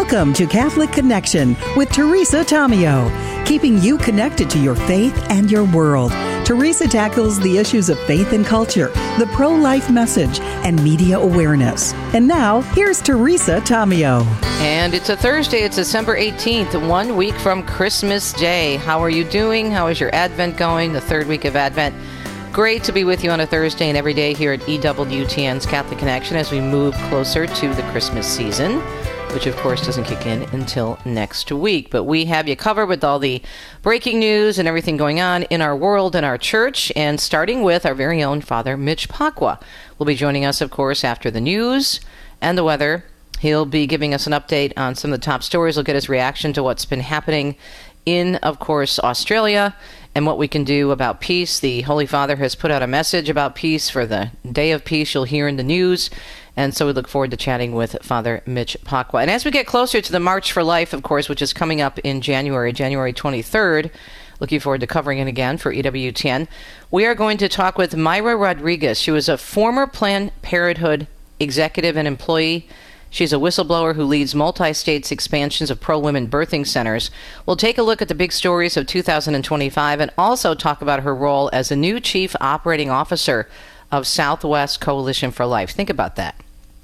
Welcome to Catholic Connection with Teresa Tomeo, keeping you connected to your faith and your world. Teresa tackles the issues of faith and culture, the pro-life message, and media awareness. And now, here's Teresa Tomeo. And it's a Thursday. It's December 18th, 1 week from Christmas Day. How are you doing? How is your Advent going, the third week of Advent? Great to be with you on a Thursday and every day here at EWTN's Catholic Connection as we move closer to the Christmas season, which of course doesn't kick in until next week. But we have you covered with all the breaking news and everything going on in our world and our church, and starting with our very own Father Mitch Pacwa will be joining us, of course, after the news and the weather. He'll be giving us an update on some of the top stories. We'll get his reaction to what's been happening in, of course, Australia and what we can do about peace. The Holy Father has put out a message about peace for the Day of Peace you'll hear in the news. And so we look forward to chatting with Father Mitch Pacwa. And as we get closer to the March for Life, of course, which is coming up in January 23rd, looking forward to covering it again for EWTN, we are going to talk with Mayra Rodriguez. She was a former Planned Parenthood executive and employee. She's a whistleblower who leads multi-states expansions of pro-women birthing centers. We'll take a look at the big stories of 2025 and also talk about her role as a new chief operating officer of Southwest Coalition for Life. Think about that.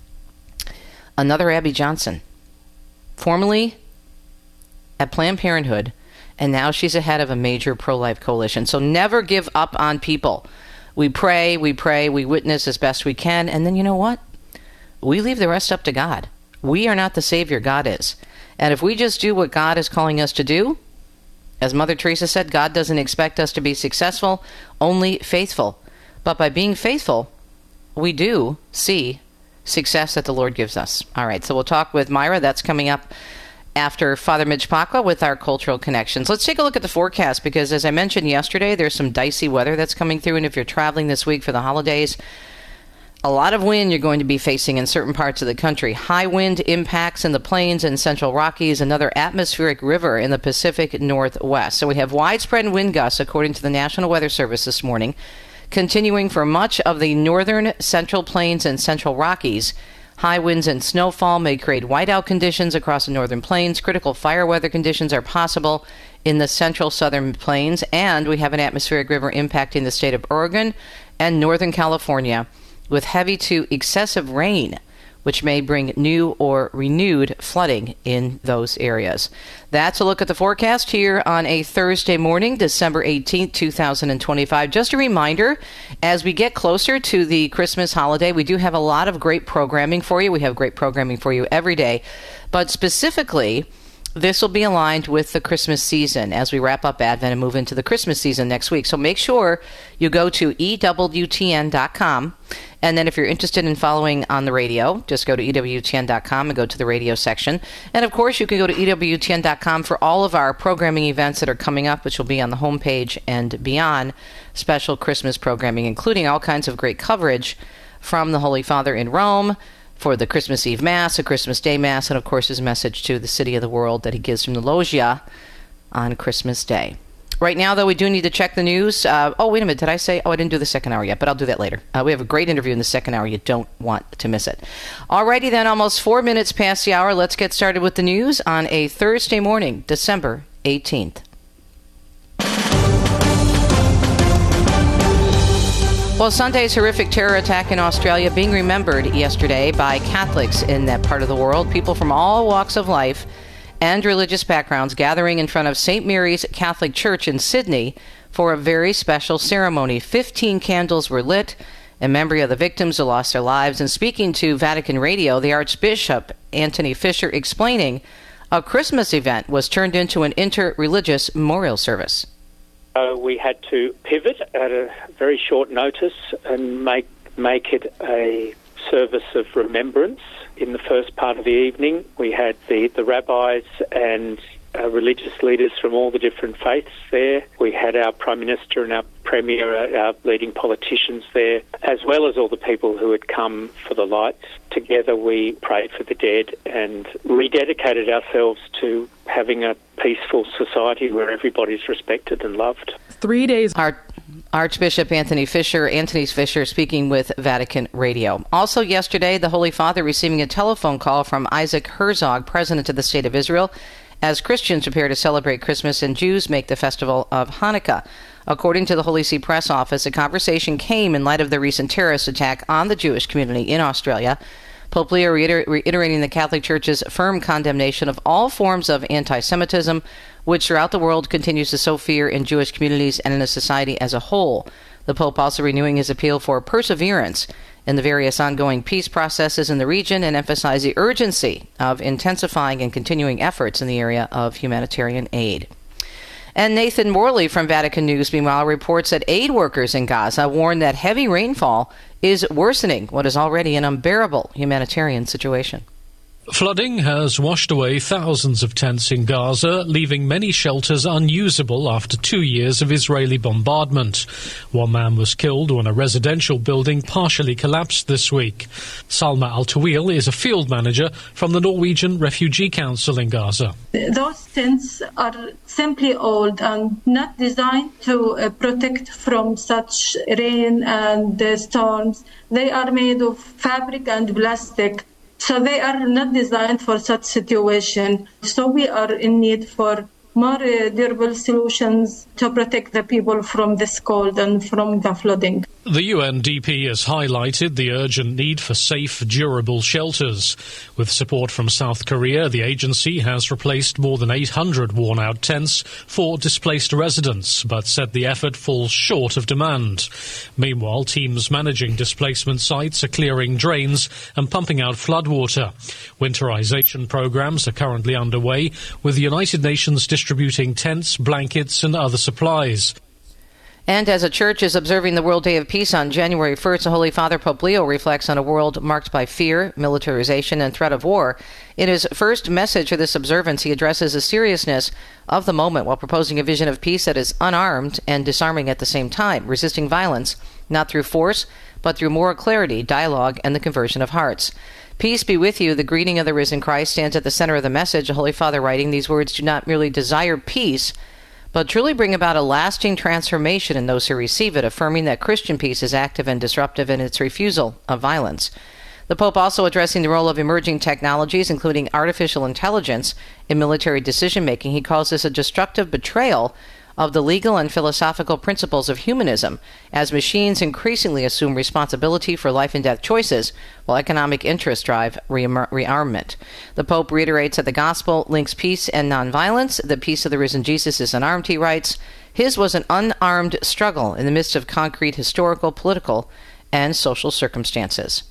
Another Abby Johnson, formerly at Planned Parenthood, and now she's the head of a major pro-life coalition. So never give up on people. We pray, we witness as best we can, and then you know what? We leave the rest up to God. We are not the Savior, God is. And if we just do what God is calling us to do, as Mother Teresa said, God doesn't expect us to be successful, only faithful. But by being faithful, we do see success that the Lord gives us. All right, so we'll talk with Mayra. That's coming up after Father Mitch Pacwa with our Cultural Connections. Let's take a look at the forecast, because as I mentioned yesterday, there's some dicey weather that's coming through. And if you're traveling this week for the holidays, a lot of wind you're going to be facing in certain parts of the country. High wind impacts in the plains and central Rockies, another atmospheric river in the Pacific Northwest. So we have widespread wind gusts, according to the National Weather Service this morning, continuing for much of the northern central plains and central Rockies. High winds and snowfall may create whiteout conditions across the northern plains. Critical fire weather conditions are possible in the central southern plains. And we have an atmospheric river impacting the state of Oregon and northern California, with heavy to excessive rain, which may bring new or renewed flooding in those areas. That's a look at the forecast here on a Thursday morning, December 18th, 2025. Just a reminder, as we get closer to the Christmas holiday, we do have a lot of great programming for you. We have great programming for you every day, but specifically, this will be aligned with the Christmas season as we wrap up Advent and move into the Christmas season next week. So make sure you go to EWTN.com. And then if you're interested in following on the radio, just go to EWTN.com and go to the radio section. And of course, you can go to EWTN.com for all of our programming events that are coming up, which will be on the homepage and beyond. Special Christmas programming, including all kinds of great coverage from the Holy Father in Rome for the Christmas Eve Mass, a Christmas Day Mass, and of course his message to the city of the world that he gives from the loggia on Christmas Day. Right now, though, we do need to check the news. Wait a minute. Did I say? I didn't do the second hour yet, but I'll do that later. We have a great interview in the second hour. You don't want to miss it. Alrighty then, almost 4 minutes past the hour. Let's get started with the news on a Thursday morning, December 18th. Well, Sunday's horrific terror attack in Australia being remembered yesterday by Catholics in that part of the world. People from all walks of life and religious backgrounds gathering in front of St. Mary's Catholic Church in Sydney for a very special ceremony. 15 candles were lit in memory of the victims who lost their lives. And speaking to Vatican Radio, the Archbishop Anthony Fisher explaining a Christmas event was turned into an inter-religious memorial service. We had to pivot at a very short notice and make it a service of remembrance. In the first part of the evening, we had the rabbis and religious leaders from all the different faiths there. We had our Prime Minister and our Premier, our leading politicians there, as well as all the people who had come for the lights. Together we prayed for the dead and rededicated ourselves to having a peaceful society where everybody's respected and loved. 3 days. Archbishop Anthony Fisher speaking with Vatican Radio. Also yesterday, the Holy Father receiving a telephone call from Isaac Herzog, President of the State of Israel, as Christians prepare to celebrate Christmas and Jews make the festival of Hanukkah. According to the Holy See Press Office, the conversation came in light of the recent terrorist attack on the Jewish community in Australia. Pope Leo reiterating the Catholic Church's firm condemnation of all forms of anti-Semitism, which throughout the world continues to sow fear in Jewish communities and in the society as a whole. The Pope also renewing his appeal for perseverance in the various ongoing peace processes in the region and emphasized the urgency of intensifying and continuing efforts in the area of humanitarian aid. And Nathan Morley from Vatican News, meanwhile, reports that aid workers in Gaza warn that heavy rainfall is worsening what is already an unbearable humanitarian situation. Flooding has washed away thousands of tents in Gaza, leaving many shelters unusable after 2 years of Israeli bombardment. One man was killed when a residential building partially collapsed this week. Salma Al-Tawil is a field manager from the Norwegian Refugee Council in Gaza. Those tents are simply old and not designed to protect from such rain and storms. They are made of fabric and plastic. So they are not designed for such situation. So we are in need for more durable solutions to protect the people from this cold and from the flooding. The UNDP has highlighted the urgent need for safe, durable shelters. With support from South Korea, the agency has replaced more than 800 worn-out tents for displaced residents, but said the effort falls short of demand. Meanwhile, teams managing displacement sites are clearing drains and pumping out floodwater. Winterization programs are currently underway, with the United Nations distributing tents, blankets and other supplies. And as a church is observing the World Day of Peace on January 1st, the Holy Father Pope Leo reflects on a world marked by fear, militarization, and threat of war. In his first message for this observance, he addresses the seriousness of the moment while proposing a vision of peace that is unarmed and disarming at the same time, resisting violence, not through force, but through moral clarity, dialogue, and the conversion of hearts. Peace be with you. The greeting of the risen Christ stands at the center of the message. The Holy Father writing, these words do not merely desire peace, but truly bring about a lasting transformation in those who receive it, affirming that Christian peace is active and disruptive in its refusal of violence. The Pope also addressing the role of emerging technologies, including artificial intelligence, in military decision-making. He calls this a destructive betrayal of the legal and philosophical principles of humanism, as machines increasingly assume responsibility for life and death choices, while economic interests drive rearmament. The Pope reiterates that the gospel links peace and nonviolence. The peace of the risen Jesus is unarmed, he writes. His was an unarmed struggle in the midst of concrete historical, political, and social circumstances.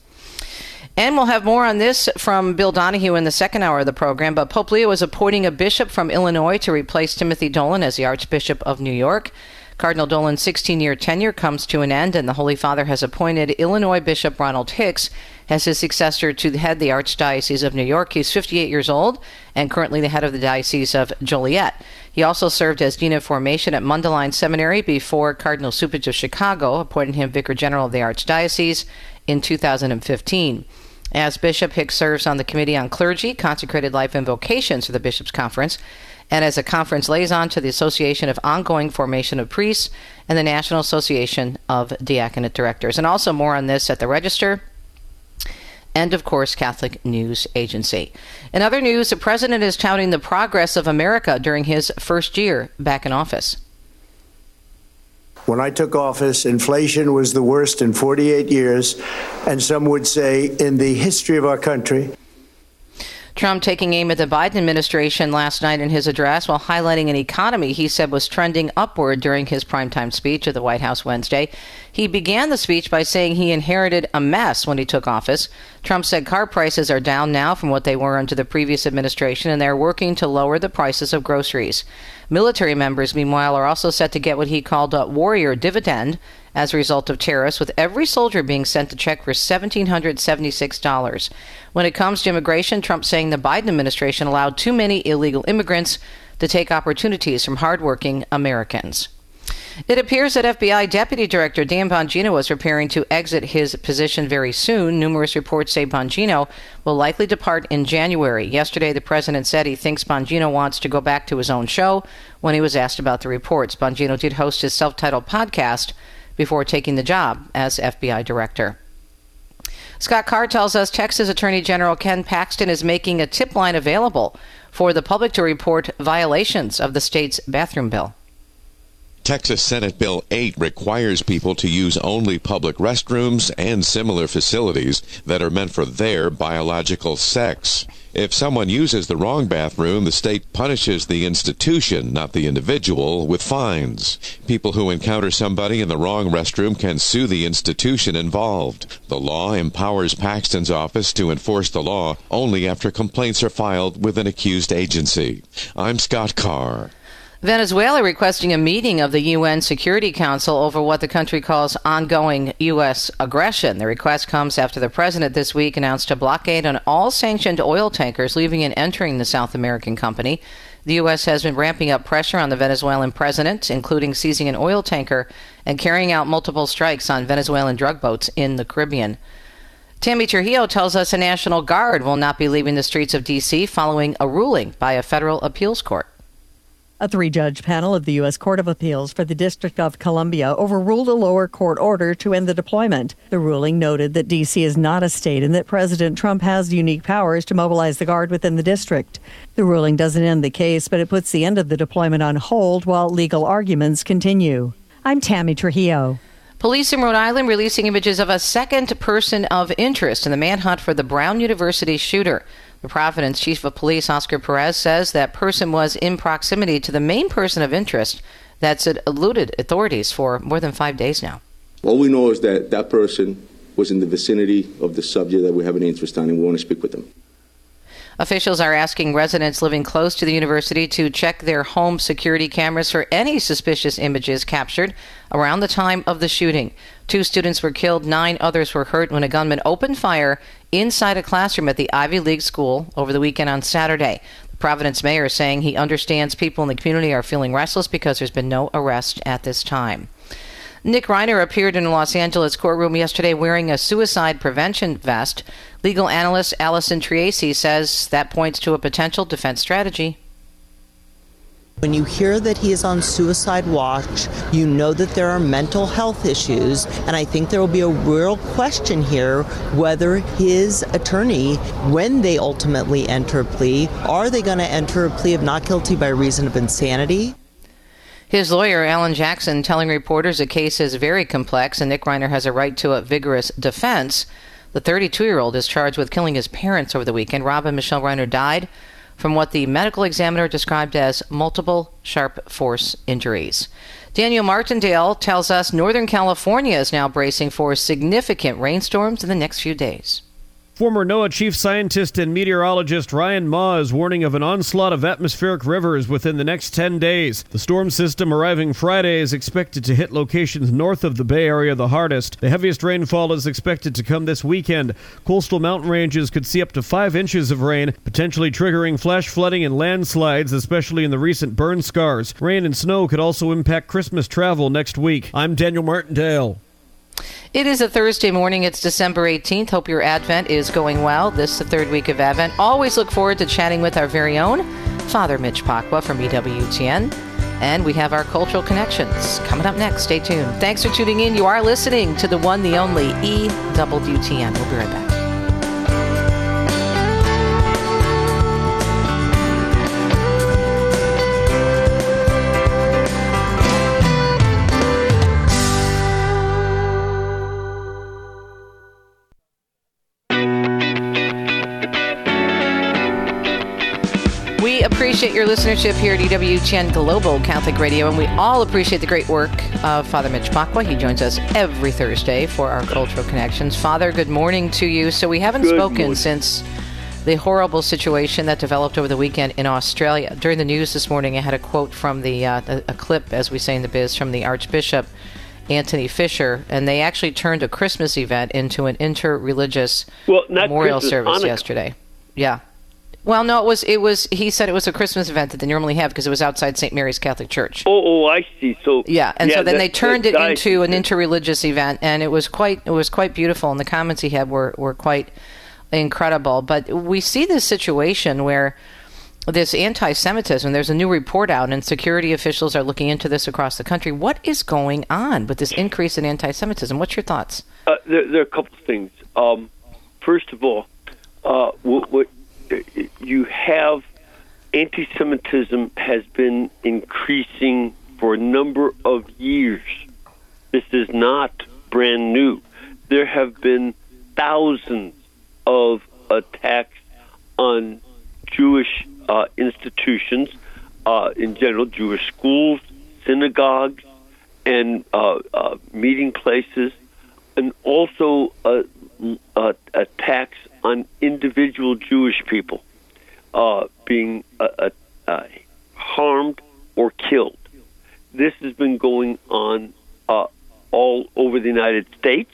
And we'll have more on this from Bill Donahue in the second hour of the program. But Pope Leo is appointing a bishop from Illinois to replace Timothy Dolan as the Archbishop of New York. Cardinal Dolan's 16-year tenure comes to an end, and the Holy Father has appointed Illinois Bishop Ronald Hicks as his successor to head the Archdiocese of New York. He's 58 years old and currently the head of the Diocese of Joliet. He also served as Dean of Formation at Mundelein Seminary before Cardinal Cupich of Chicago appointed him Vicar General of the Archdiocese in 2015. As bishop, Hicks serves on the Committee on Clergy, Consecrated Life and Vocations for the Bishops' Conference, and as a conference liaison to the Association of Ongoing Formation of Priests and the National Association of Diaconate Directors. And also more on this at the Register and, of course, Catholic News Agency. In other news, the president is touting the progress of America during his first year back in office. When I took office, inflation was the worst in 48 years, and some would say in the history of our country. Trump taking aim at the Biden administration last night in his address while highlighting an economy he said was trending upward during his primetime speech at the White House Wednesday. He began the speech by saying he inherited a mess when he took office. Trump said car prices are down now from what they were under the previous administration, and they're working to lower the prices of groceries. Military members, meanwhile, are also set to get what he called a warrior dividend as a result of tariffs, with every soldier being sent a check for $1,776. When it comes to immigration, Trump saying the Biden administration allowed too many illegal immigrants to take opportunities from hardworking Americans. It appears that FBI Deputy Director Dan Bongino is preparing to exit his position very soon. Numerous reports say Bongino will likely depart in January. Yesterday, the president said he thinks Bongino wants to go back to his own show when he was asked about the reports. Bongino did host his self-titled podcast before taking the job as FBI director. Scott Carr tells us Texas Attorney General Ken Paxton is making a tip line available for the public to report violations of the state's bathroom bill. Texas Senate Bill 8 requires people to use only public restrooms and similar facilities that are meant for their biological sex. If someone uses the wrong bathroom, the state punishes the institution, not the individual, with fines. People who encounter somebody in the wrong restroom can sue the institution involved. The law empowers Paxton's office to enforce the law only after complaints are filed with an accused agency. I'm Scott Carr. Venezuela requesting a meeting of the UN Security Council over what the country calls ongoing U.S. aggression. The request comes after the president this week announced a blockade on all sanctioned oil tankers leaving and entering the South American company. The U.S. has been ramping up pressure on the Venezuelan president, including seizing an oil tanker and carrying out multiple strikes on Venezuelan drug boats in the Caribbean. Tammy Trujillo tells us a National Guard will not be leaving the streets of D.C. following a ruling by a federal appeals court. A 3-judge panel of the U.S. Court of Appeals for the District of Columbia overruled a lower court order to end the deployment. The ruling noted that D.C. is not a state and that President Trump has unique powers to mobilize the Guard within the district. The ruling doesn't end the case, but it puts the end of the deployment on hold while legal arguments continue. I'm Tammy Trujillo. Police in Rhode Island releasing images of a second person of interest in the manhunt for the Brown University shooter. The Providence Chief of Police, Oscar Perez, says that person was in proximity to the main person of interest that's eluded authorities for more than 5 days now. All we know is that that person was in the vicinity of the subject that we have an interest in, and we want to speak with them. Officials are asking residents living close to the university to check their home security cameras for any suspicious images captured around the time of the shooting. 2 students were killed, 9 others were hurt when a gunman opened fire inside a classroom at the Ivy League school over the weekend on Saturday. The Providence mayor is saying he understands people in the community are feeling restless because there's been no arrest at this time. Nick Reiner appeared in a Los Angeles courtroom yesterday wearing a suicide prevention vest. Legal analyst Allison Triaci says that points to a potential defense strategy. When you hear that he is on suicide watch, you know that there are mental health issues, and I think there will be a real question here whether his attorney, when they ultimately enter a plea, are they going to enter a plea of not guilty by reason of insanity? His lawyer, Alan Jackson, telling reporters the case is very complex and Nick Reiner has a right to a vigorous defense. The 32-year-old is charged with killing his parents over the weekend. Rob and Michelle Reiner died from what the medical examiner described as multiple sharp force injuries. Daniel Martindale tells us Northern California is now bracing for significant rainstorms in the next few days. Former NOAA chief scientist and meteorologist Ryan Maw is warning of an onslaught of atmospheric rivers within the next 10 days. The storm system arriving Friday is expected to hit locations north of the Bay Area the hardest. The heaviest rainfall is expected to come this weekend. Coastal mountain ranges could see up to 5 inches of rain, potentially triggering flash flooding and landslides, especially in the recent burn scars. Rain and snow could also impact Christmas travel next week. I'm Daniel Martindale. It is a Thursday morning. It's December 18th. Hope your Advent is going well. This is the 3rd week of Advent. Always look forward to chatting with our very own Father Mitch Pacwa from EWTN. And we have our cultural connections coming up next. Stay tuned. Thanks for tuning in. You are listening to the one, the only EWTN. We'll be right back. We appreciate your listenership here at EWTN Global Catholic Radio, and we all appreciate the great work of Father Mitch Pacwa. He joins us every Thursday for our Cultural Connections. Father, good morning to you. So we haven't spoken since the horrible situation that developed over the weekend in Australia. During the news this morning, I had a quote from a clip, as we say in the biz, from the Archbishop Anthony Fisher, and they actually turned a Christmas event into an inter-religious memorial service yesterday. Yeah. Well, no, it was. He said it was a Christmas event that they normally have because it was outside St. Mary's Catholic Church. Oh, I see. So yeah, and so then they turned it into an interreligious event, and it was quite beautiful. And the comments he had were quite incredible. But we see this situation where this anti-Semitism. There's a new report out, and security officials are looking into this across the country. What is going on with this increase in anti-Semitism? What's your thoughts? There are a couple of things. First of all, what you have, anti-Semitism has been increasing for a number of years. This is not brand new. There have been thousands of attacks on Jewish institutions, in general, Jewish schools, synagogues, and meeting places, and also attacks on individual Jewish people being harmed or killed. This has been going on all over the United States.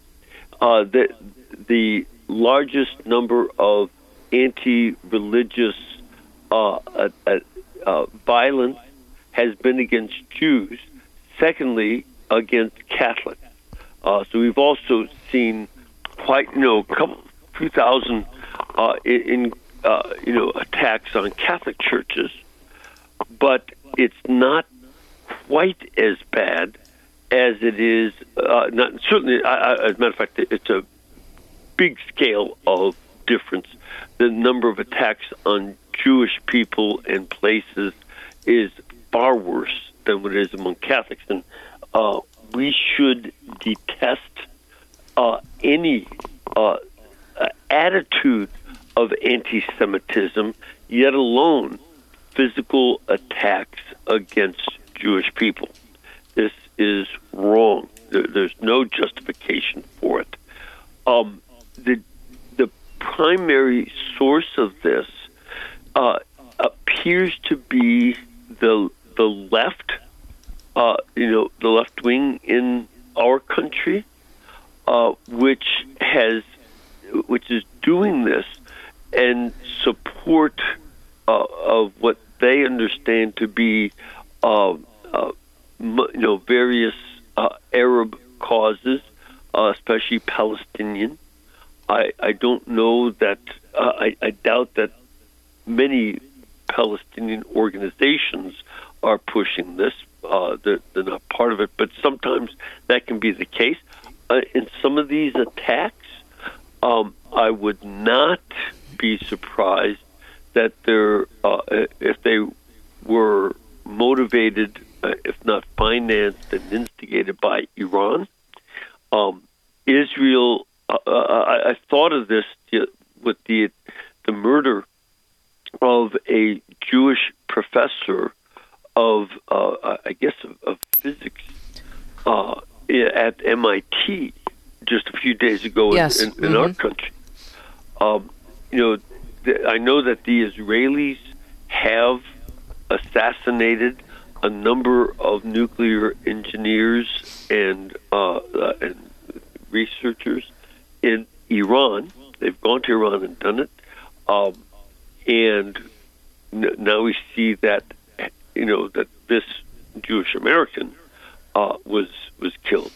The largest number of anti-religious violence has been against Jews. Secondly, against Catholics. So we've also seen quite, a few thousand attacks on Catholic churches, but it's not quite as bad as it is. Certainly, as a matter of fact, it's a big scale of difference. The number of attacks on Jewish people and places is far worse than what it is among Catholics, and we should detest any attitude of anti-Semitism, yet alone physical attacks against Jewish people. This is wrong. There's no justification for it. The primary source of this appears to be the left, the left wing in our country, which is doing this and support of what they understand to be, various Arab causes, especially Palestinian. I don't know that. I doubt that many Palestinian organizations are pushing this. They're not part of it, but sometimes that can be the case. In some of these attacks, I would not be surprised that if they were motivated, if not financed and instigated by Iran. Israel, I thought of this with the murder of a Jewish professor of physics at MIT just a few days ago in our country. I know that the Israelis have assassinated a number of nuclear engineers and researchers in Iran. They've gone to Iran and done it, and now we see that that this Jewish American was killed,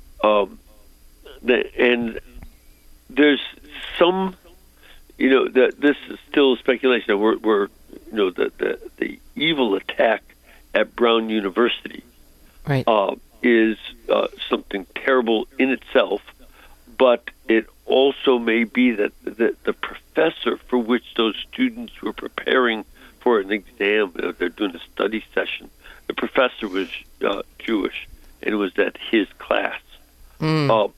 and there's some, that this is still speculation. We're the evil attack at Brown University, right, is something terrible in itself, but it also may be that the professor for which those students were preparing for an exam, they're doing a study session, the professor was Jewish, and it was at his class. So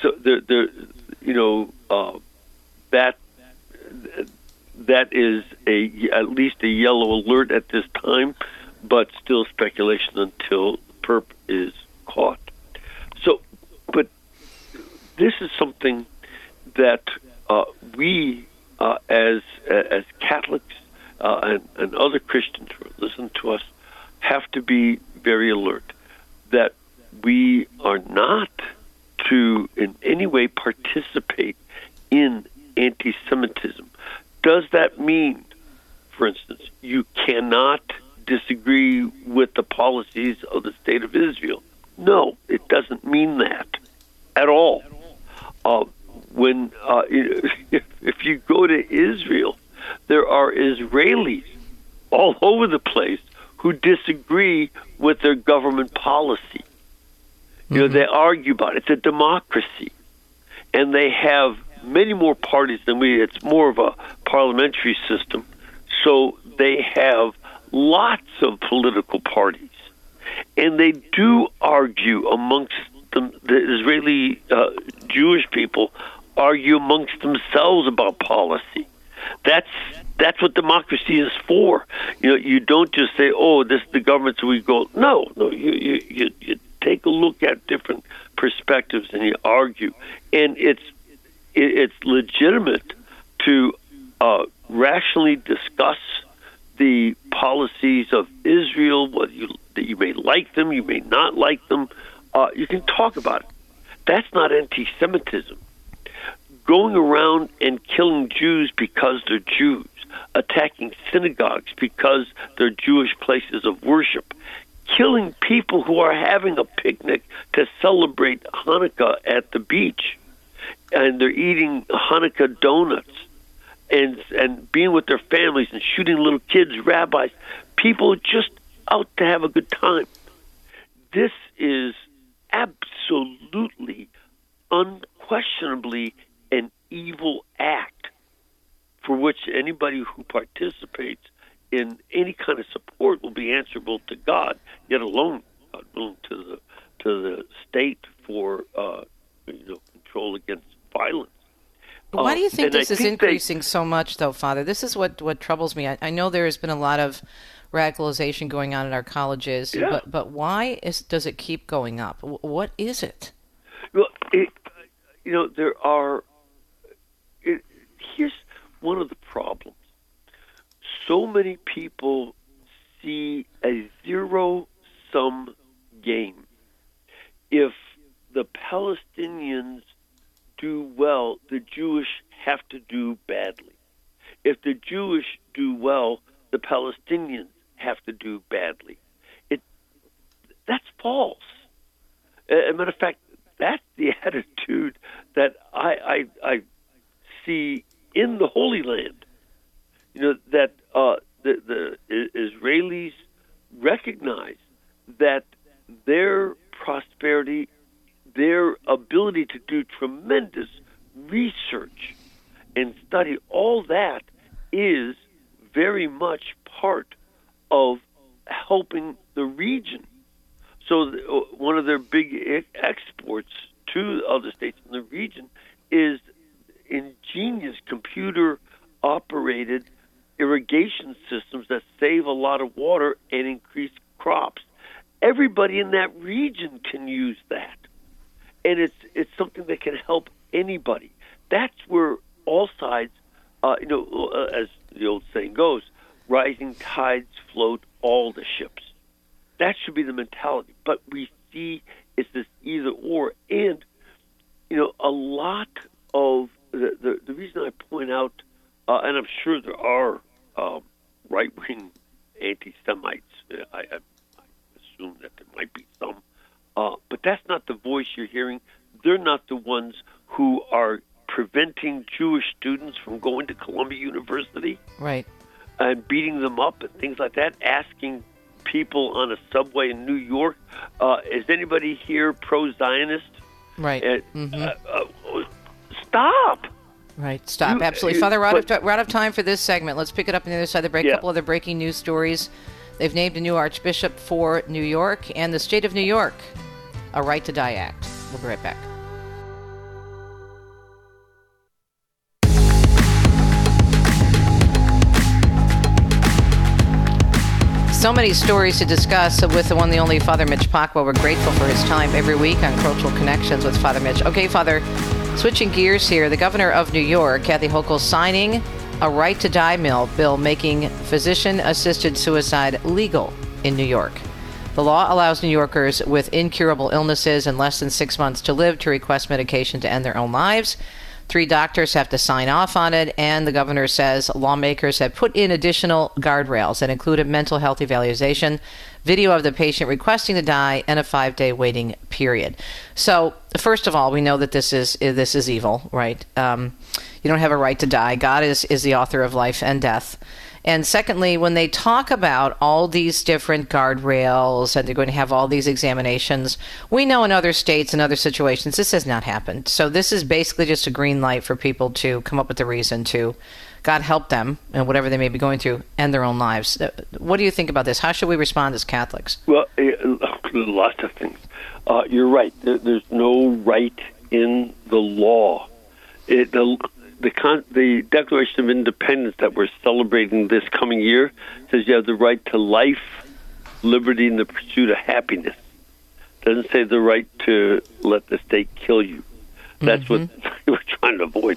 that is at least a yellow alert at this time, but still speculation until the perp is caught. So, but this is something that we, as Catholics and other Christians who listen to us, have to be very alert that we are not to in any way participate in anti-Semitism. Does that mean, for instance, you cannot disagree with the policies of the State of Israel? No, it doesn't mean that at all. If you go to Israel, there are Israelis all over the place who disagree with their government policy. You know, they argue about it. It's a democracy. And they have many more parties than we. It's more of a parliamentary system. So they have lots of political parties. And they do argue amongst them. The Israeli Jewish people argue amongst themselves about policy. That's what democracy is for. You know, you don't just say, "Oh, this is the government," so we go. No. You take a look at different perspectives and you argue, and it's legitimate to rationally discuss the policies of Israel. That you may like them, you may not like them. You can talk about it. That's not anti-Semitism. Going around and killing Jews because they're Jews, attacking synagogues because they're Jewish places of worship, killing people who are having a picnic to celebrate Hanukkah at the beach, and they're eating Hanukkah donuts and being with their families and shooting little kids, rabbis, people just out to have a good time. This is absolutely, unquestionably an evil act for which anybody who participates in any kind of support will be answerable to God, yet alone to the state for control against violence. Why do you think this is increasing so much, though, Father? This is what troubles me. I know there has been a lot of radicalization going on in our colleges, but why does it keep going up? What is it? Well, there are. Here's one of the problems. So many people see a zero-sum game. If the Palestinians do well, the Jewish have to do badly. If the Jewish do well, the Palestinians have to do badly. That's false. As a matter of fact, that's the attitude that I see in the Holy Land. You know, that the Israelis recognize that their prosperity, their ability to do tremendous research and study, all that is very much part of helping the region. So one of their big exports to other states in the region is ingenious computer-operated irrigation systems that save a lot of water and increase crops. Everybody in that region can use that. And it's something that can help anybody. That's where all sides, as the old saying goes, rising tides float all the ships. That should be the mentality. But we see it's this either or. And, a lot of the reason I point out, and I'm sure there are right-wing anti-Semites, I assume that there might be some, but that's not the voice you're hearing. They're not the ones who are preventing Jewish students from going to Columbia University, right, and beating them up and things like that, asking people on a subway in New York, is anybody here pro-Zionist? Right. Stop. Right, stop. Absolutely. Father, we're out of time for this segment. Let's pick it up on the other side of the break. A couple other breaking news stories. They've named a new archbishop for New York, and the state of New York, a Right to Die Act. We'll be right back. So many stories to discuss with the one, the only Father Mitch Pacwa. We're grateful for his time every week on Cultural Connections with Father Mitch. Okay, Father, switching gears here, the governor of New York, Kathy Hochul, signing a Right to Die bill making physician-assisted suicide legal in New York. The law allows New Yorkers with incurable illnesses and less than 6 months to live to request medication to end their own lives. 3 doctors have to sign off on it, and the governor says lawmakers have put in additional guardrails that include a mental health evaluation, video of the patient requesting to die, and a 5-day waiting period. So, first of all, we know that this is evil, right? You don't have a right to die. God is the author of life and death. And secondly, when they talk about all these different guardrails and they're going to have all these examinations, we know in other states and other situations this has not happened. So this is basically just a green light for people to come up with a reason to, God help them, and whatever they may be going through, end their own lives. What do you think about this? How should we respond as Catholics? Well, lots of things. You're right. There's no right in the law. The Declaration of Independence that we're celebrating this coming year says you have the right to life, liberty, and the pursuit of happiness. It doesn't say the right to let the state kill you. That's what we're trying to avoid.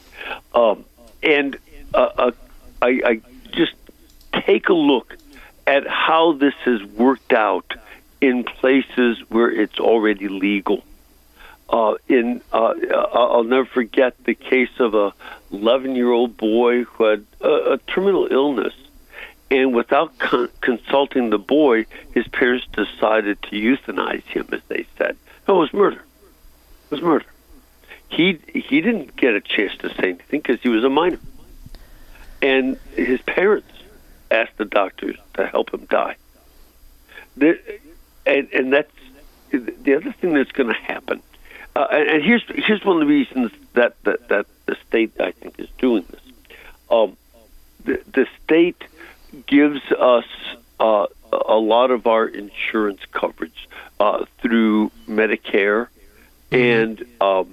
I just take a look at how this has worked out in places where it's already legal. I'll never forget the case of a 11-year-old boy who had a terminal illness, and without consulting the boy, his parents decided to euthanize him, as they said. No, it was murder. It was murder. He didn't get a chance to say anything because he was a minor, and his parents asked the doctors to help him die. And that's the other thing that's going to happen. And here's one of the reasons that the state, I think, is doing this. The state gives us a lot of our insurance coverage through Medicare and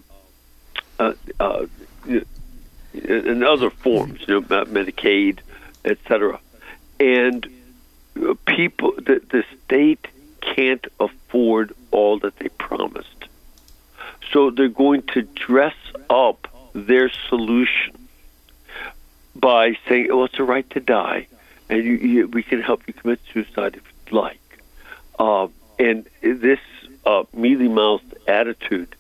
other forms, Medicaid, etc. And people, the state can't afford all that they promised. So they're going to dress up their solution by saying, "Oh, it's a right to die, and we can help you commit suicide if you'd like." And this mealy-mouthed attitude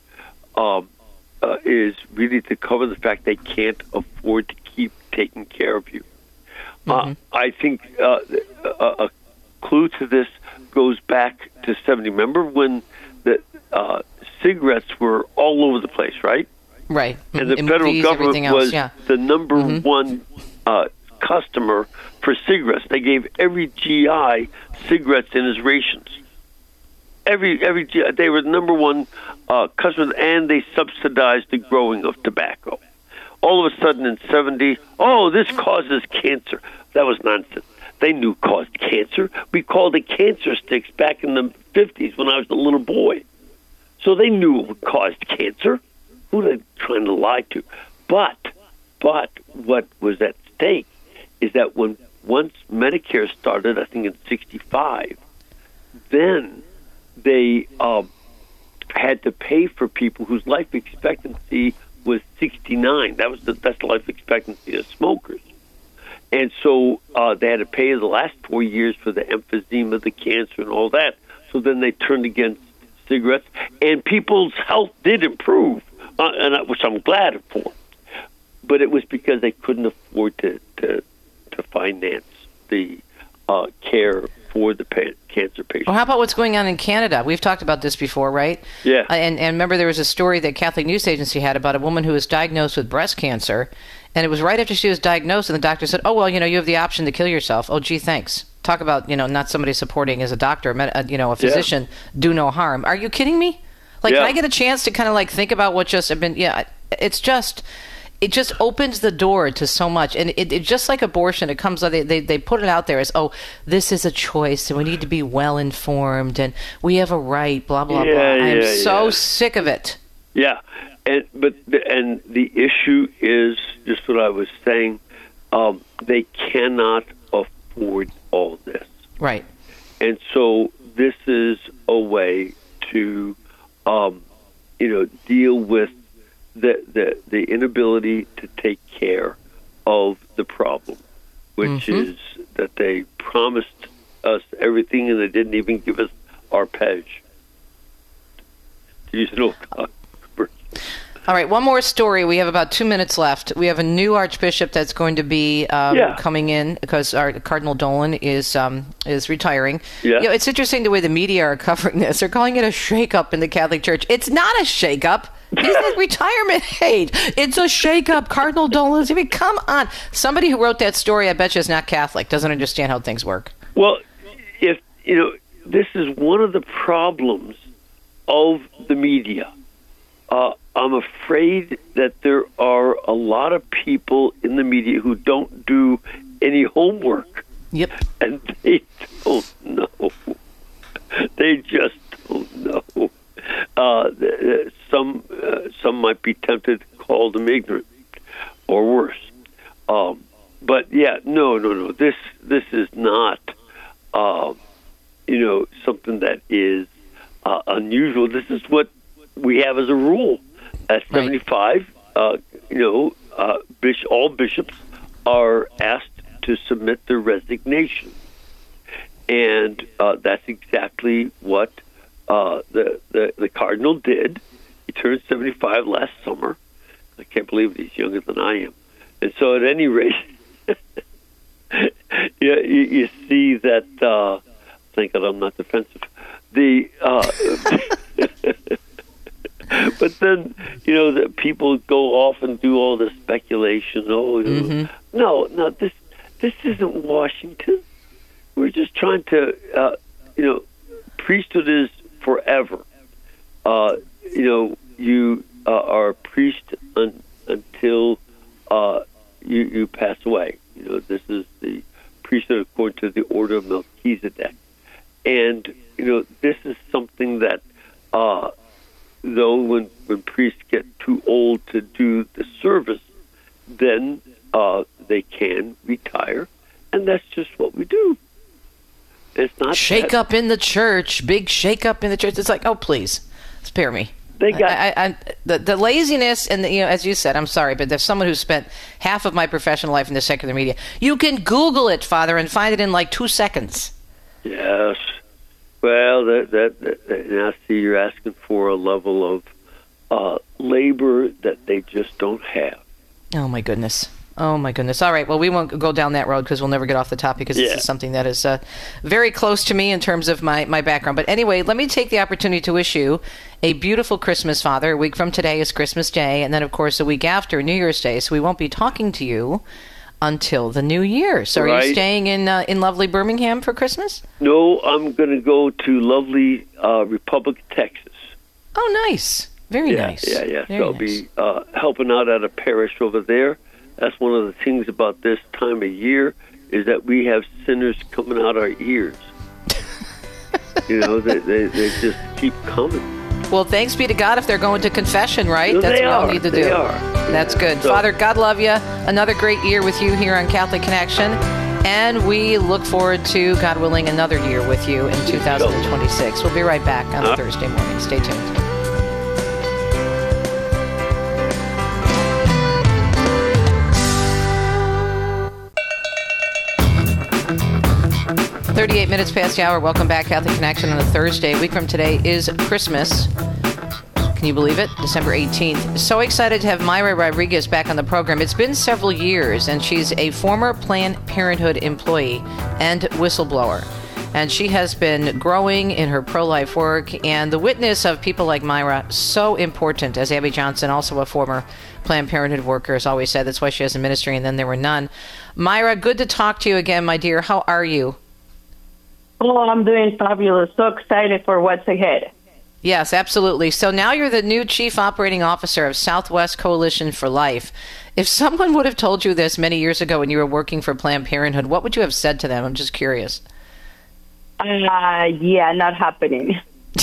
is really to cover the fact they can't afford to keep taking care of you. I think a clue to this goes back to 70. Remember when the cigarettes were all over the place, right? Right. And the federal government was the number one customer for cigarettes. They gave every GI cigarettes in his rations. Every GI, they were the number one customer, and they subsidized the growing of tobacco. All of a sudden in 70, this causes cancer. That was nonsense. They knew it caused cancer. We called it cancer sticks back in the 50s when I was a little boy. So they knew it caused cancer. Who are they trying to lie to? But what was at stake is that once Medicare started, I think in 65, then they had to pay for people whose life expectancy was 69. That's the life expectancy of smokers. And so they had to pay the last 4 years for the emphysema, the cancer, and all that. So then they turned against cigarettes, and people's health did improve, which I'm glad for. But it was because they couldn't afford to finance the care for the cancer patients. Well, how about what's going on in Canada? We've talked about this before, right? Yeah. And remember there was a story that Catholic News Agency had about a woman who was diagnosed with breast cancer, and it was right after she was diagnosed, and the doctor said, "Oh, well, you have the option to kill yourself." Oh, gee, thanks. Talk about, not somebody supporting as a doctor, a physician, do no harm. Are you kidding me? Can I get a chance to kind of think about what just have been, it just opens the door to so much. And it just like abortion, it comes, they put it out there as, this is a choice and we need to be well informed and we have a right, blah, blah, blah. I'm so sick of it. Yeah. And the issue is just what I was saying. They cannot afford all this. Right. And so this is a way to, deal with the inability to take care of the problem, which is that they promised us everything and they didn't even give us our pledge. All right, one more story. We have about 2 minutes left. We have a new archbishop that's going to be coming in because our Cardinal Dolan is retiring. Yeah. It's interesting the way the media are covering this. They're calling it a shakeup in the Catholic Church. It's not a shakeup. He's at retirement age. It's a shakeup. Cardinal Dolan. I mean, come on. Somebody who wrote that story, I bet you, is not Catholic. Doesn't understand how things work. Well, this is one of the problems of the media. I'm afraid that there are a lot of people in the media who don't do any homework. Yep. And they don't know. They just don't know. Some might be tempted to call them ignorant or worse. But yeah, no. This is not, something that is unusual. This is what we have as a rule. At 75, all bishops are asked to submit their resignation, and that's exactly what the cardinal did. He turned 75 last summer. I can't believe he's younger than I am. And so, at any rate, you see that. Thank God I'm not defensive. But then, the people go off and do all this speculation. No, this isn't Washington. We're just trying to, priesthood is forever. You are a priest until you pass away. This is the priesthood according to the order of Melchizedek. And, this is something that, though when priests get too old to do the service, then they can retire, and that's just what we do. It's not shake up in the church, big shake up in the church. It's like, oh, please, spare me. They got the laziness, and as you said, I'm sorry, but there's someone who spent half of my professional life in the secular media. You can Google it, Father, and find it in like 2 seconds. Yes. Well, now see, you're asking for a level of labor that they just don't have. Oh my goodness. All right. Well, we won't go down that road because we'll never get off the topic because this is something that is very close to me in terms of my background. But anyway, let me take the opportunity to wish you a beautiful Christmas, Father. A week from today is Christmas Day, and then, of course, a week after, New Year's Day. So we won't be talking to you until the new year. So are you staying in lovely Birmingham for Christmas? No, I'm going to go to lovely Republic, Texas. Oh, nice. Very nice. Yeah. So I'll be helping out at a parish over there. That's one of the things about this time of year is that we have sinners coming out our ears. They just keep coming. Well, thanks be to God if they're going to confession, right? That's what we need to do. They are. That's good. So, Father, God love you. Another great year with you here on Catholic Connection. And we look forward to, God willing, another year with you in 2026. We'll be right back on a Thursday morning. Stay tuned. Minutes past the hour. Welcome back, Catholic Connection, on a Thursday. A week from today is Christmas. Can you believe it? December 18th. So excited to have Mayra Rodriguez back on the program. It's been several years, and she's a former Planned Parenthood employee and whistleblower. And she has been growing in her pro-life work, and the witness of people like Mayra, so important, as Abby Johnson, also a former Planned Parenthood worker, has always said. That's why she has a ministry, and then there were none. Mayra, good to talk to you again, my dear. How are you? Oh, I'm doing fabulous. So excited for what's ahead. Yes, absolutely. So now you're the new Chief Operating Officer of Southwest Coalition for Life. If someone would have told you this many years ago when you were working for Planned Parenthood, what would you have said to them? I'm just curious. Not happening.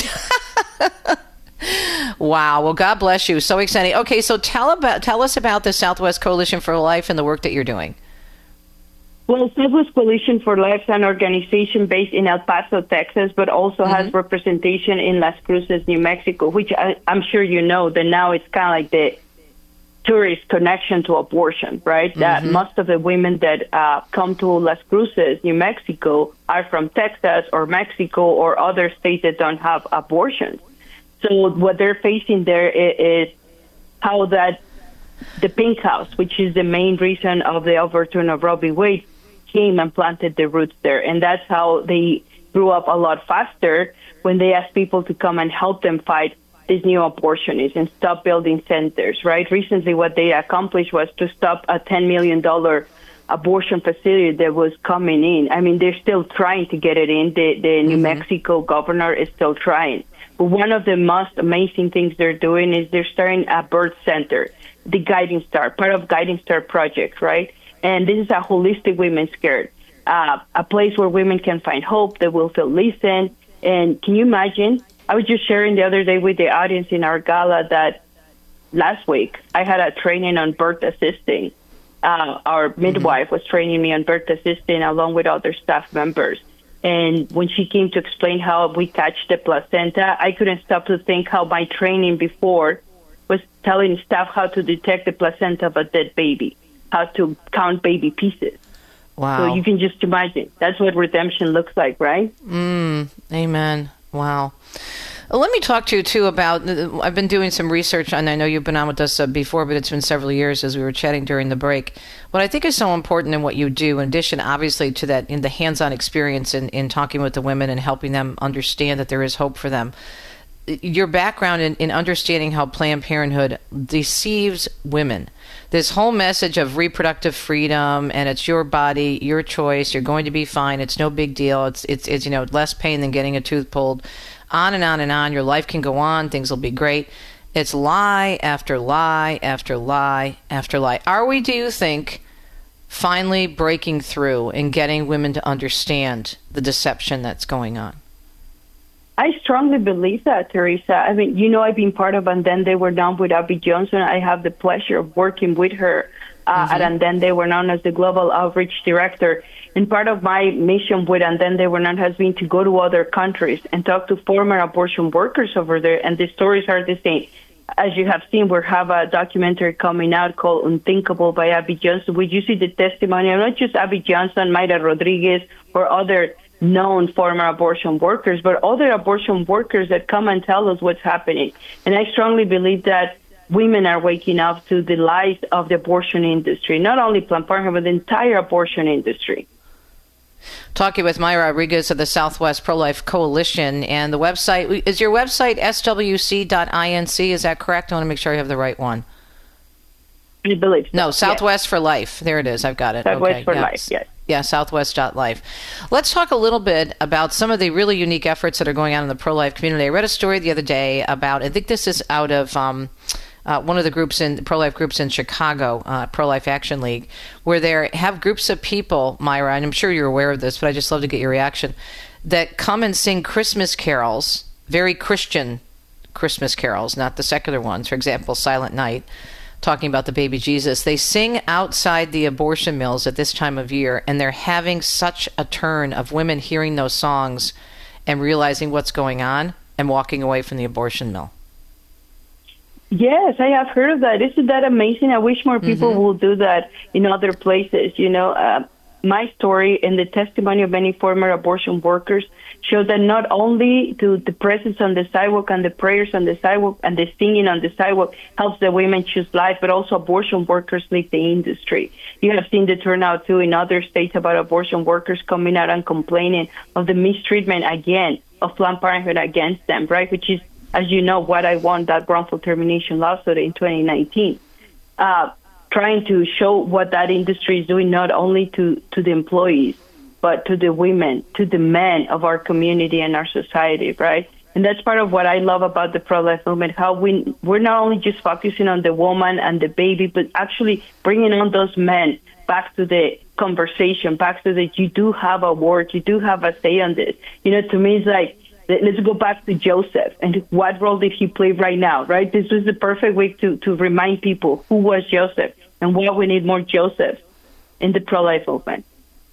Wow. Well, God bless you. So exciting. Okay, so tell us about the Southwest Coalition for Life and the work that you're doing. Well, Southwest Coalition for Life is an organization based in El Paso, Texas, but also has representation in Las Cruces, New Mexico, which I'm sure you know that now it's kind of like the tourist connection to abortion, right? That most of the women that come to Las Cruces, New Mexico, are from Texas or Mexico or other states that don't have abortions. So what they're facing there is how that the Pink House, which is the main reason of the overturn of Roe v. Wade, came and planted the roots there. And that's how they grew up a lot faster when they asked people to come and help them fight these new abortionists and stop building centers, right? Recently, what they accomplished was to stop a $10 million abortion facility that was coming in. I mean, they're still trying to get it in. The New Mexico governor is still trying. But one of the most amazing things they're doing is they're starting a birth center, the Guiding Star, part of Guiding Star project, right? And this is a holistic women's care, a place where women can find hope, they will feel listened. And can you imagine? I was just sharing the other day with the audience in our gala that last week I had a training on birth assisting. Our midwife was training me on birth assisting along with other staff members. And when she came to explain how we catch the placenta, I couldn't stop to think how my training before was telling staff how to detect the placenta of a dead baby, how to count baby pieces. Wow. So you can just imagine. That's what redemption looks like, right? Amen. Wow. Let me talk to you, too, about, I've been doing some research, and I know you've been on with us before, but it's been several years as we were chatting during the break. What I think is so important in what you do, in addition, obviously, to that, in the hands-on experience in talking with the women and helping them understand that there is hope for them, your background in understanding how Planned Parenthood deceives women. This whole message of reproductive freedom, and it's your body, your choice, you're going to be fine, it's no big deal, it's less pain than getting a tooth pulled, on and on and on, your life can go on, things will be great. It's lie after lie after lie after lie. Are we, do you think, finally breaking through and getting women to understand the deception that's going on? I strongly believe that, Teresa. I mean, I've been part of And Then They Were Known with Abby Johnson. I have the pleasure of working with her at And Then They Were Known as the Global Outreach Director. And part of my mission with And Then They Were Known has been to go to other countries and talk to former abortion workers over there, and the stories are the same. As you have seen, we have a documentary coming out called Unthinkable by Abby Johnson, where you see the testimony of not just Abby Johnson, Mayra Rodriguez, or other known former abortion workers, but other abortion workers that come and tell us what's happening. And I strongly believe that women are waking up to the lies of the abortion industry, not only Planned Parenthood, but the entire abortion industry. Talking with Mayra Rodriguez of the Southwest Pro-Life Coalition, and the website, is your website swc.inc, is that correct? I want to make sure I have the right one. I believe so. No, Southwest for Life. There it is. I've got it. Southwest for Life, yes. Yeah, Southwest.life. Let's talk a little bit about some of the really unique efforts that are going on in the pro-life community. I read a story the other day about, I think this is out of one of the groups in pro-life groups in Chicago, Pro-Life Action League, where they have groups of people, Mayra, and I'm sure you're aware of this, but I just love to get your reaction, that come and sing Christmas carols, very Christian Christmas carols, not the secular ones. For example, Silent Night, talking about the baby Jesus. They sing outside the abortion mills at this time of year, and they're having such a turn of women hearing those songs and realizing what's going on and walking away from the abortion mill. Yes, I have heard of that. Isn't that amazing? I wish more people will do that in other places. My story and the testimony of many former abortion workers show that not only do the presence on the sidewalk and the prayers on the sidewalk and the singing on the sidewalk helps the women choose life, but also abortion workers leave the industry. You have seen the turnout, too, in other states about abortion workers coming out and complaining of the mistreatment, again, of Planned Parenthood against them, right, which is, as you know, what I won that wrongful termination lawsuit in 2019. Trying to show what that industry is doing, not only to the employees, but to the women, to the men of our community and our society, right? And that's part of what I love about the pro-life movement, how we're not only just focusing on the woman and the baby, but actually bringing on those men back to the conversation, back to that you do have a word, you do have a say on this. To me, it's like, let's go back to Joseph and what role did he play right now, right? This was the perfect way to remind people who was Joseph and why we need more Joseph in the pro-life movement.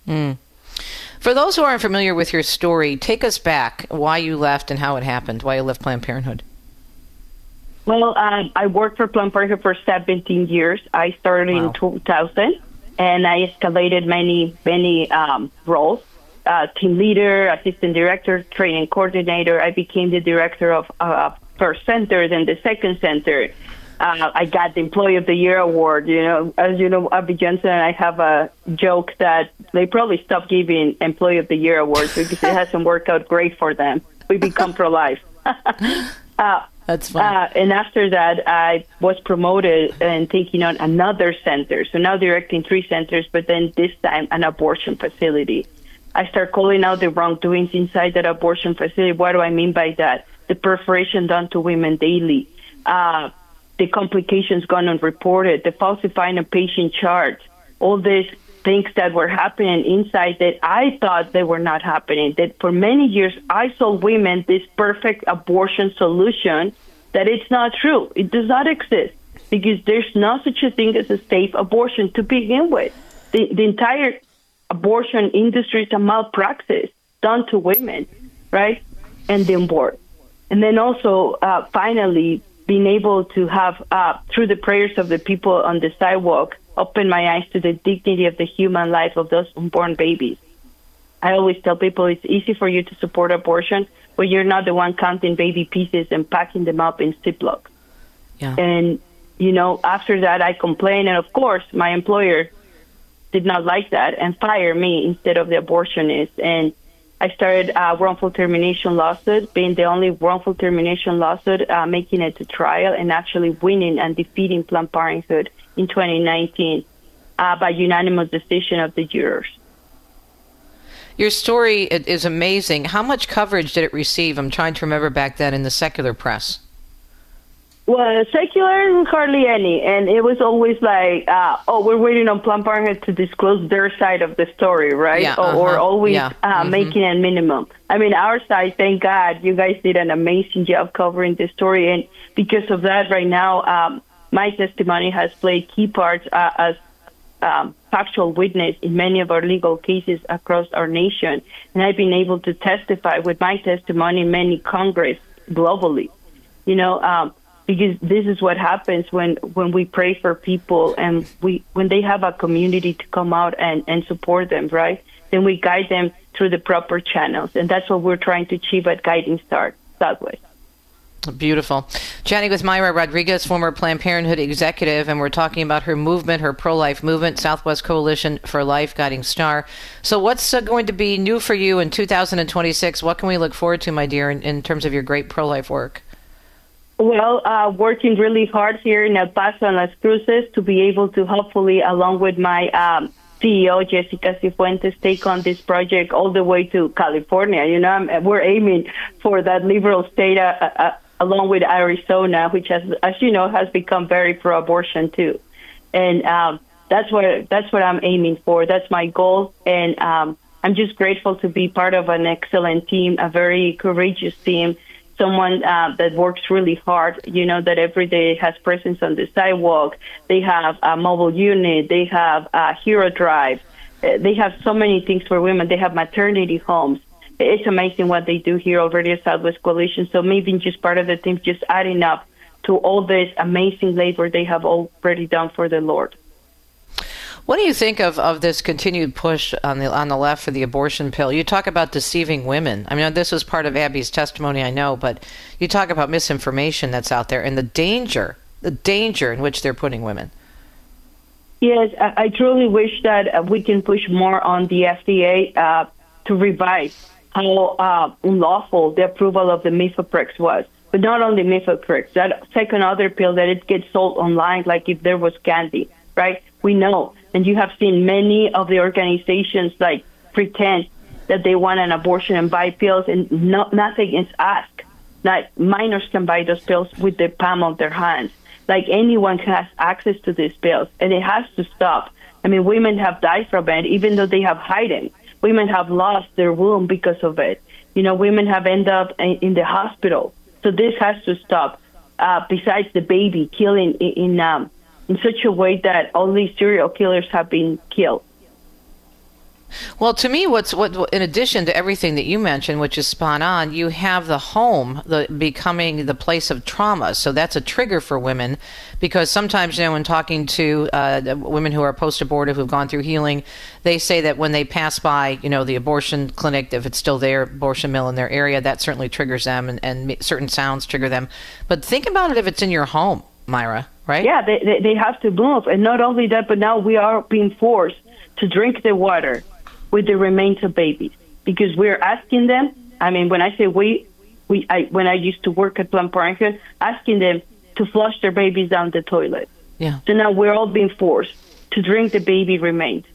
For those who aren't familiar with your story, take us back, why you left and how it happened, why you left Planned Parenthood. Well, I worked for Planned Parenthood for 17 years. I started in 2000, and I escalated many roles. Team leader, assistant director, training coordinator. I became the director of first center, then the second center. I got the Employee of the Year award. As you know, Abby Johnson and I have a joke that they probably stopped giving Employee of the Year awards because it hasn't worked out great for them. We become pro-life. That's fine. And after that, I was promoted and taking on another center. So now directing 3 centers, but then this time an abortion facility. I start calling out the wrongdoings inside that abortion facility. What do I mean by that? The perforation done to women daily, the complications gone unreported, the falsifying of patient charts, all these things that were happening inside that I thought they were not happening. That for many years I sold women this perfect abortion solution that it's not true. It does not exist because there's no such a thing as a safe abortion to begin with. The entire abortion industry is a malpractice done to women, right? And then born. And then also finally being able to have, through the prayers of the people on the sidewalk, open my eyes to the dignity of the human life of those unborn babies. I always tell people it's easy for you to support abortion, but you're not the one counting baby pieces and packing them up in Ziploc. Yeah. And, after that I complained, and of course my employer did not like that and fired me instead of the abortionist. And I started a wrongful termination lawsuit, being the only wrongful termination lawsuit, making it to trial and actually winning and defeating Planned Parenthood in 2019 by unanimous decision of the jurors. Your story is amazing. How much coverage did it receive? I'm trying to remember back then in the secular press. Well, secular, hardly any. And it was always like, we're waiting on Planned Parenthood to disclose their side of the story, right? Yeah, or always making a minimum. I mean, our side, thank God, you guys did an amazing job covering the story. And because of that, right now, my testimony has played key parts as factual witness in many of our legal cases across our nation. And I've been able to testify with my testimony in many Congress globally. Because this is what happens when we pray for people and when they have a community to come out and support them, right? Then we guide them through the proper channels. And that's what we're trying to achieve at Guiding Star Southwest. Beautiful. Chatting with Mayra Rodriguez, former Planned Parenthood executive, and we're talking about her movement, her pro-life movement, Southwest Coalition for Life, Guiding Star. So what's going to be new for you in 2026? What can we look forward to, my dear, in terms of your great pro-life work? Well, working really hard here in El Paso and Las Cruces to be able to hopefully, along with my CEO, Jessica Cifuentes, take on this project all the way to California. We're aiming for that liberal state along with Arizona, which, as you know, has become very pro-abortion too. And that's what I'm aiming for. That's my goal. And I'm just grateful to be part of an excellent team, a very courageous team, someone that works really hard, that every day has presence on the sidewalk. They have a mobile unit. They have a Hero Drive. They have so many things for women. They have maternity homes. It's amazing what they do here already at Southwest Coalition. So maybe just part of the team, just adding up to all this amazing labor they have already done for the Lord. What do you think of this continued push on the left for the abortion pill? You talk about deceiving women. I mean, this was part of Abby's testimony, I know, but you talk about misinformation that's out there and the danger in which they're putting women. Yes, I truly wish that we can push more on the FDA to revise how unlawful the approval of the Mifeprex was. But not only Mifeprex, that second other pill that it gets sold online like if there was candy, right? We know. And you have seen many of the organizations like pretend that they want an abortion and buy pills, and nothing is asked. Like minors can buy those pills with the palm of their hands. Like anyone has access to these pills, and it has to stop. I mean, women have died from it, even though they have hidden. Women have lost their womb because of it. Women have ended up in the hospital. So this has to stop. Besides the baby killing in such a way that all these serial killers have been killed. Well, to me, what in addition to everything that you mentioned, which is spot on, you have the home becoming the place of trauma. So that's a trigger for women, because sometimes, when talking to women who are post-abortive, who've gone through healing, they say that when they pass by, the abortion clinic, if it's still there, abortion mill in their area, that certainly triggers them, and certain sounds trigger them. But think about it if it's in your home, Mayra, right? Yeah, they have to move. And not only that, but now we are being forced to drink the water with the remains of babies, because we're asking them. I mean, when I say we, when I used to work at Planned Parenthood, asking them to flush their babies down the toilet. Yeah. So now we're all being forced to drink the baby remains.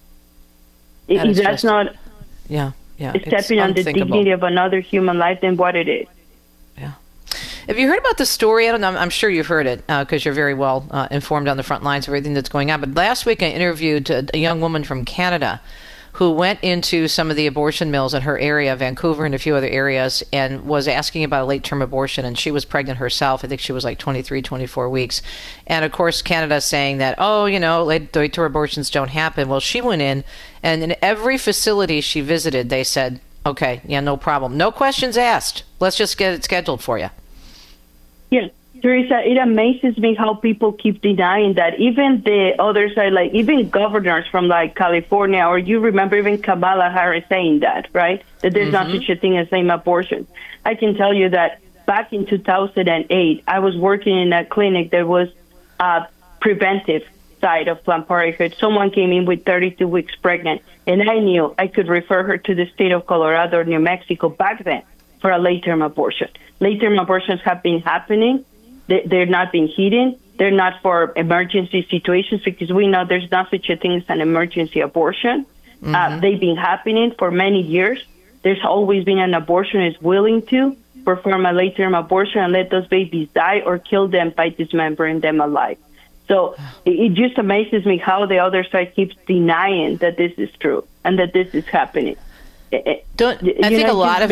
That's not stepping on the dignity of another human life, then what it is. Yeah. Have you heard about the story? I don't know. I'm sure you've heard it because you're very well informed on the front lines of everything that's going on. But last week I interviewed a young woman from Canada who went into some of the abortion mills in her area, Vancouver and a few other areas, and was asking about a late-term abortion. And she was pregnant herself. I think she was like 23, 24 weeks. And, of course, Canada's saying that, late-term abortions don't happen. Well, she went in, and in every facility she visited, they said, okay, yeah, no problem. No questions asked. Let's just get it scheduled for you. Yes. Teresa, it amazes me how people keep denying that. Even the other side, like even governors from like California, or you remember even Kamala Harris saying that, right? That there's not such a thing as same abortion. I can tell you that back in 2008, I was working in a clinic that was preventive side of Planned Parenthood. Someone came in with 32 weeks pregnant, and I knew I could refer her to the state of Colorado or New Mexico back then for a late-term abortion. Late-term abortions have been happening. They're not being hidden. They're not for emergency situations because we know there's not such a thing as an emergency abortion. They've been happening for many years. There's always been an abortionist willing to perform a late-term abortion and let those babies die or kill them by dismembering them alive. So it just amazes me how the other side keeps denying that this is true and that this is happening. I think a lot of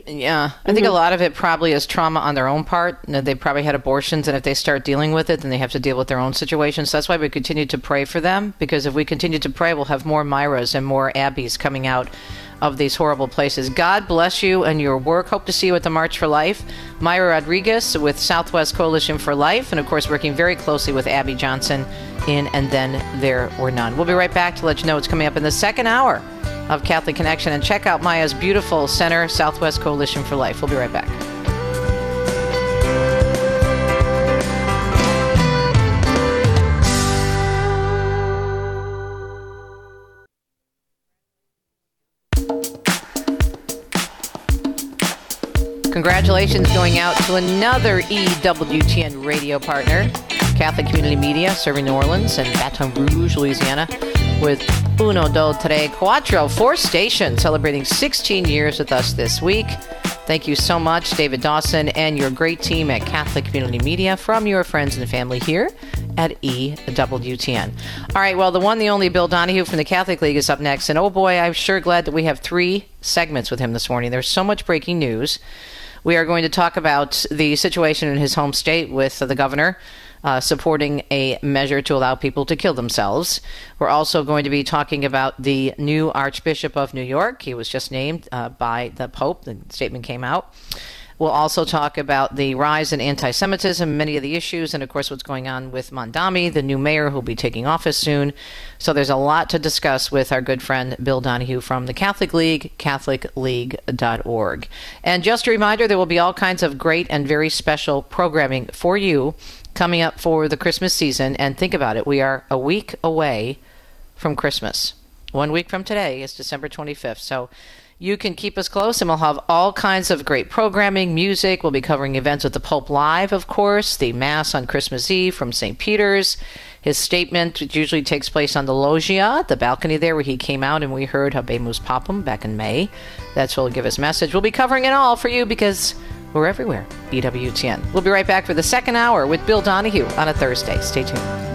it probably is trauma on their own part. They probably had abortions, and if they start dealing with it, then they have to deal with their own situations. So that's why we continue to pray for them, because if we continue to pray, we'll have more Myras and more Abbies coming out of these horrible places. God bless you and your work. Hope to see you at the March for Life. Myra Rodriguez with Southwest Coalition for Life, and of course working very closely with Abby Johnson in And Then There Were None. We'll be right back to let you know what's coming up in the second hour of Catholic Connection, and check out Maya's beautiful center, Southwest Coalition for Life. We'll be right back. Congratulations going out to another EWTN radio partner, Catholic Community Media, serving New Orleans and Baton Rouge, Louisiana, with Uno, Dos, Tres, Cuatro, 4 stations celebrating 16 years with us this week. Thank you so much, David Dawson, and your great team at Catholic Community Media, from your friends and family here at EWTN. All right, well, the one, the only Bill Donahue from the Catholic League is up next. And oh boy, I'm sure glad that we have 3 segments with him this morning. There's so much breaking news. We are going to talk about the situation in his home state with the governor supporting a measure to allow people to kill themselves. We're also going to be talking about the new Archbishop of New York. He was just named by the Pope. The statement came out. We'll also talk about the rise in anti-Semitism, many of the issues, and of course what's going on with Mondami, the new mayor who will be taking office soon. So there's a lot to discuss with our good friend Bill Donahue from the Catholic League, catholicleague.org. And just a reminder, there will be all kinds of great and very special programming for you coming up for the Christmas season. And think about it, we are a week away from Christmas. 1 week from today is December 25th. So you can keep us close, and we'll have all kinds of great programming, music. We'll be covering events with the Pope live, of course, the Mass on Christmas Eve from St. Peter's, his statement, which usually takes place on the loggia, the balcony there where he came out and we heard Habemus Papam back in May. That's where he'll give his message. We'll be covering it all for you because we're everywhere. EWTN. We'll be right back for the second hour with Bill Donahue on a Thursday. Stay tuned.